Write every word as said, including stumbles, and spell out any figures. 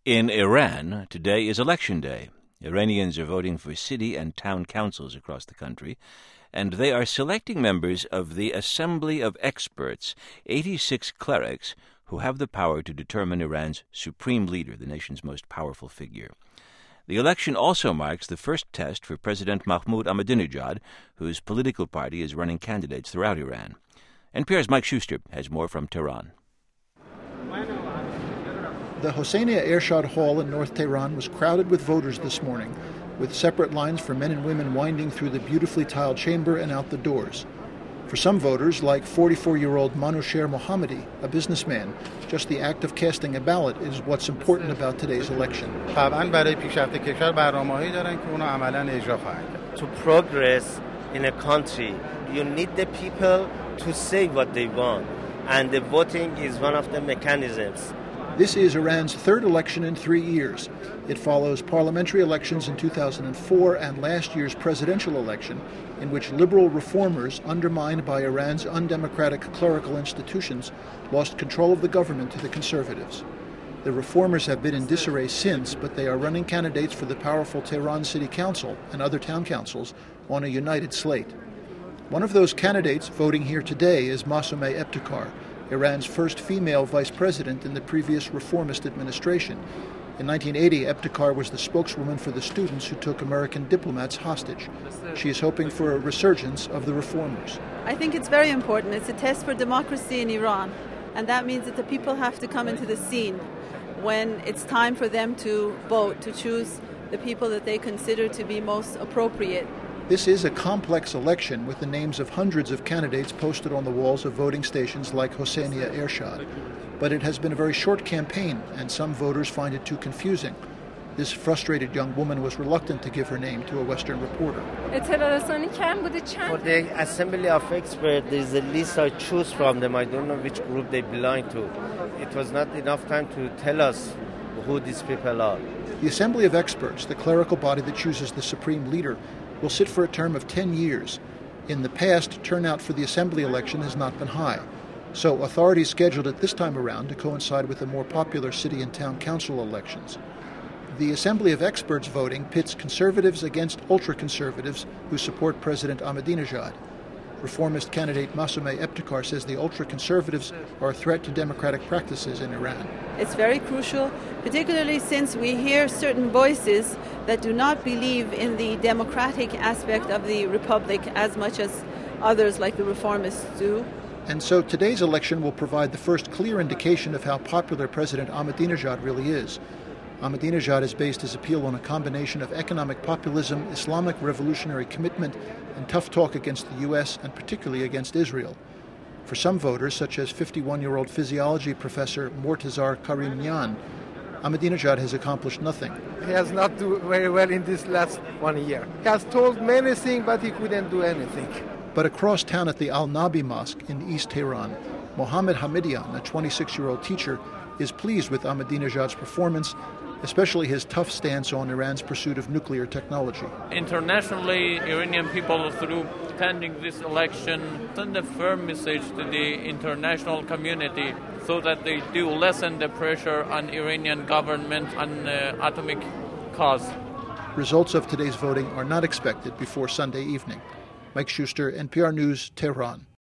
In Iran, today is election day. Iranians are voting for city and town councils across the country, and they are selecting members of the Assembly of Experts, eighty-six clerics who have the power to determine Iran's supreme leader, the nation's most powerful figure. The election also marks the first test for President Mahmoud Ahmadinejad, whose political party is running candidates throughout Iran. N P R's Mike Schuster has more from Tehran. The Hosseini Ershad Hall in North Tehran was crowded with voters this morning, with separate lines for men and women winding through the beautifully tiled chamber and out the doors. For some voters, like forty-four-year-old Manusher Mohammadi, a businessman, just the act of casting a ballot is what's important about today's election. To progress in a country, you need the people to say what they want, and the voting is one of the mechanisms. This is Iran's third election in three years. It follows parliamentary elections in two thousand four and last year's presidential election, in which liberal reformers, undermined by Iran's undemocratic clerical institutions, lost control of the government to the conservatives. The reformers have been in disarray since, but they are running candidates for the powerful Tehran City Council and other town councils on a united slate. One of those candidates voting here today is Masumeh Ebtekar, Iran's first female vice president in the previous reformist administration. In nineteen eighty, Ebtekar was the spokeswoman for the students who took American diplomats hostage. She is hoping for a resurgence of the reformers. I think it's very important. It's a test for democracy in Iran, and that means that the people have to come into the scene when it's time for them to vote, to choose the people that they consider to be most appropriate. This is a complex election with the names of hundreds of candidates posted on the walls of voting stations like Hosseini Ershad. But it has been a very short campaign, and some voters find it too confusing. This frustrated young woman was reluctant to give her name to a Western reporter. For the Assembly of Experts, there is a list I choose from them. I don't know which group they belong to. It was not enough time to tell us who these people are. The Assembly of Experts, the clerical body that chooses the supreme leader, will sit for a term of ten years. In the past, turnout for the assembly election has not been high. So authorities scheduled it this time around to coincide with the more popular city and town council elections. The Assembly of Experts voting pits conservatives against ultra-conservatives who support President Ahmadinejad. Reformist candidate Masumeh Ebtekar says the ultra-conservatives are a threat to democratic practices in Iran. It's very crucial, particularly since we hear certain voices that do not believe in the democratic aspect of the republic as much as others like the reformists do. And so today's election will provide the first clear indication of how popular President Ahmadinejad really is. Ahmadinejad has based his appeal on a combination of economic populism, Islamic revolutionary commitment, and tough talk against the U S and particularly against Israel. For some voters, such as fifty-one-year-old physiology professor Mortazar Karimyan, Ahmadinejad has accomplished nothing. He has not done very well in this last one year. He has told many things, but he couldn't do anything. But across town at the Al-Nabi Mosque in East Tehran, Mohammed Hamidian, a twenty-six-year-old teacher, is pleased with Ahmadinejad's performance, especially his tough stance on Iran's pursuit of nuclear technology. Internationally, Iranian people, through attending this election, send a firm message to the international community so that they do lessen the pressure on Iranian government on uh, atomic cause. Results of today's voting are not expected before Sunday evening. Mike Schuster, N P R News, Tehran.